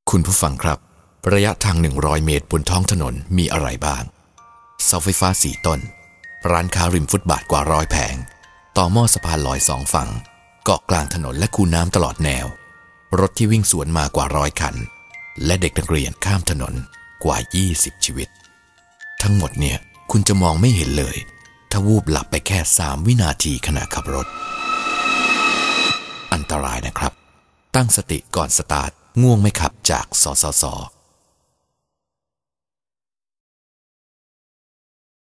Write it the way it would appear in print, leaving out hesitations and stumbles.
คุณผู้ฟังครับระยะทาง100 เมตรบนท้องถนนมีอะไรบ้างเสาไฟฟ้า4 ต้นร้านค้าริมฟุตบาทกว่า100 แผงต่อหม้อสะพานลอย2 ฝั่งเกาะกลางถนนและคูน้ำตลอดแนวรถที่วิ่งสวนมากว่า100 คันและเด็กนักเรียนข้ามถนนกว่า20 ชีวิตทั้งหมดเนี่ยคุณจะมองไม่เห็นเลยถ้าวูบหลับไปแค่3 วินาทีขณะขับรถอันตรายนะครับตั้งสติก่อนสตาร์ทง่วงไม่ขับจากสสส